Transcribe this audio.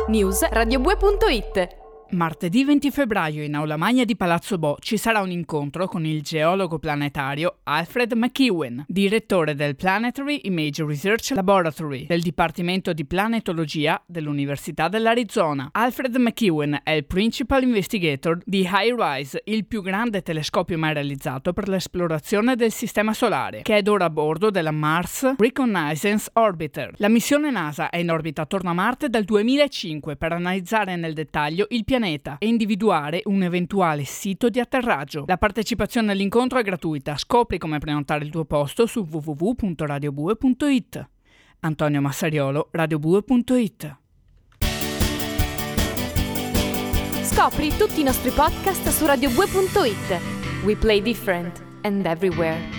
News radiobue.it. Martedì 20 febbraio in Aula Magna di Palazzo Bo ci sarà un incontro con il geologo planetario Alfred McEwen, direttore del Planetary Image Research Laboratory del Dipartimento di Planetologia dell'Università dell'Arizona. Alfred McEwen è il Principal Investigator di HiRISE, il più grande telescopio mai realizzato per l'esplorazione del Sistema Solare, che è ora a bordo della Mars Reconnaissance Orbiter. La missione NASA è in orbita attorno a Marte dal 2005 per analizzare nel dettaglio il pianeta e individuare un eventuale sito di atterraggio. La partecipazione all'incontro è gratuita. Scopri come prenotare il tuo posto su www.radiobue.it. Antonio Massariolo, radiobue.it. Scopri tutti i nostri podcast su radiobue.it. We play different and everywhere.